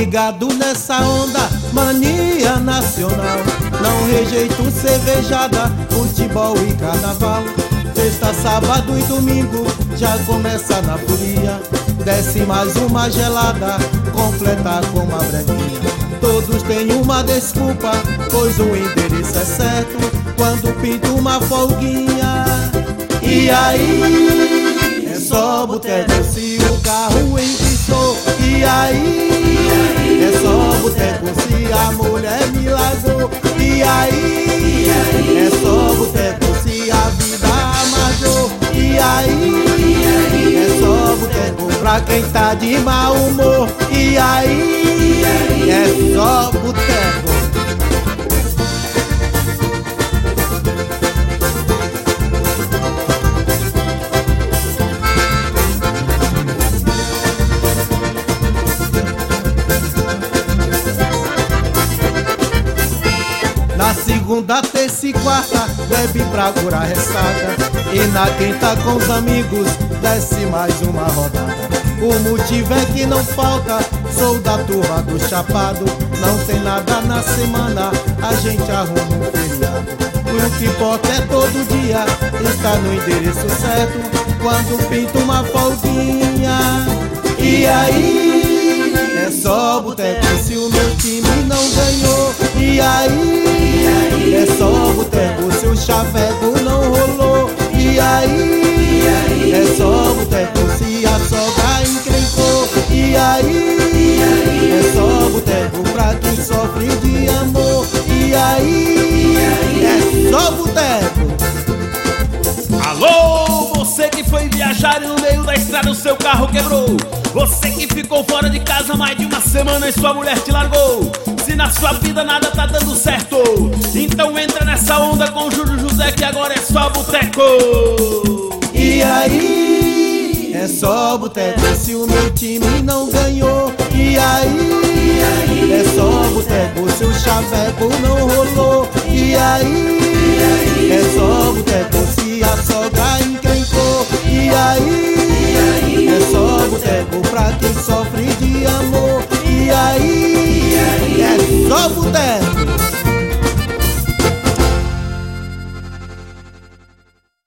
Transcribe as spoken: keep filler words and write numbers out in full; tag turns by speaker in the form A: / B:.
A: ligado nessa onda, mania nacional. Não rejeito cervejada, futebol e carnaval. Sexta, sábado e domingo já começa na folia. Desce mais uma gelada, completa com uma brevinha. Todos têm uma desculpa, pois o endereço é certo. Quando pinta uma folguinha, e aí? É só boteco se o carro enguiçou. E aí? É só boteco se a mulher me largou. E aí? É só boteco se a vida amargou. E aí? É só boteco pra quem tá de mau humor. E aí? É só boteco. Na segunda, terça e quarta, bebe pra curar ressaca. E na quinta com os amigos, desce mais uma rodada. O motivo é que não falta, sou da turma do chapado. Não tem nada na semana, a gente arruma um feriado. O que importa é todo dia, está no endereço certo. Quando pinta uma folguinha, e aí? É só boteco se o meu time não ganhou. E aí? É só boteco se o chaveco não rolou. E aí? É só boteco se a sogra encrencou. E aí? É só boteco pra quem sofre de amor. E aí? É só boteco.
B: Alô, você que foi viajar e no meio da estrada o seu carro quebrou. Você que ficou fora de casa mais de uma semana e sua mulher te largou. Se na sua vida nada tá dando certo, então entra nessa onda com o Júlio José, que agora é só boteco.
A: E aí? É só boteco se o meu time não ganhou. E aí? É só boteco se o chaveco não rolou. E aí? É só boteco se a sogra encrencou. E aí? É só boteco pra quem sofre de amor. E aí? É só boteco.